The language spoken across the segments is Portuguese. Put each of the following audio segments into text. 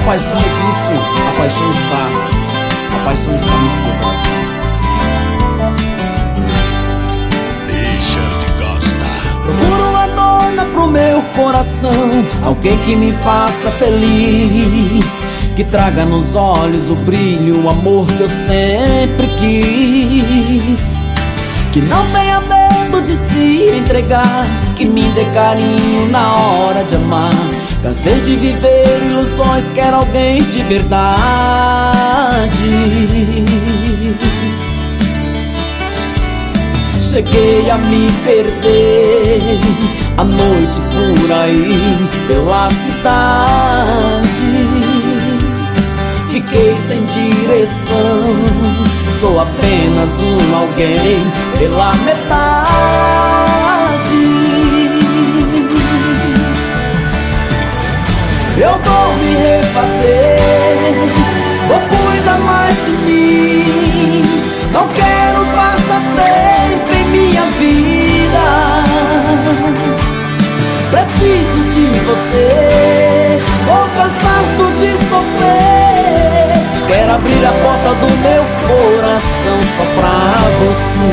paixão existe, a paixão está no seu coração. Richard Costa. Procuro uma dona pro meu coração, alguém que me faça feliz, que traga nos olhos o brilho, o amor que eu sempre quis, que não tenha medo de se entregar, que me dê carinho na hora de amar. Cansei de viver ilusões, quero alguém de verdade. Cheguei a me perder à noite por aí pela cidade. Fiquei sem direção, sou apenas um alguém pela metade. Eu vou me refazer, vou cuidar mais de mim. Não quero passatempo em minha vida. Preciso de você, vou cansado de sofrer. Quero abrir a porta do meu coração só pra você.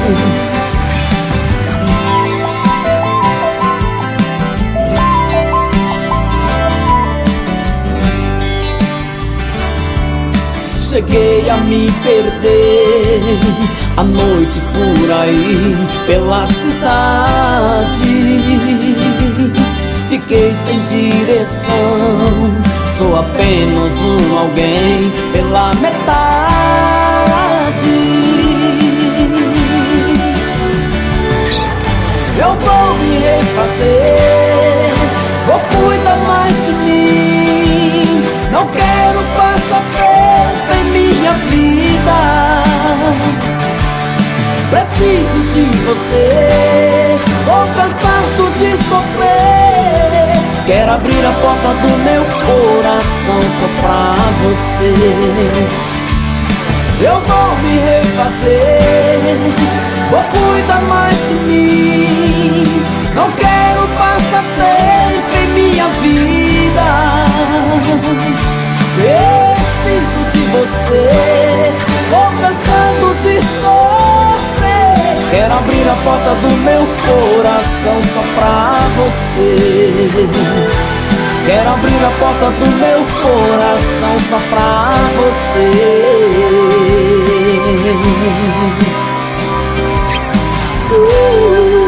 Cheguei a me perder à noite por aí pela cidade. Fiquei sem direção, sou apenas um alguém pela metade. Eu vou me refazer, vou cuidar mais de mim. Não quero passatempo em minha vida. Preciso de você, vou cansado de sofrer. Quero abrir a porta do meu coração só pra você. Eu vou me refazer, vou cuidar mais de mim. Não quero passatempo em minha vida. Preciso de você, vou cansado de sofrer. Quero abrir a porta do meu coração só pra você. Quero abrir a porta do meu coração só pra você.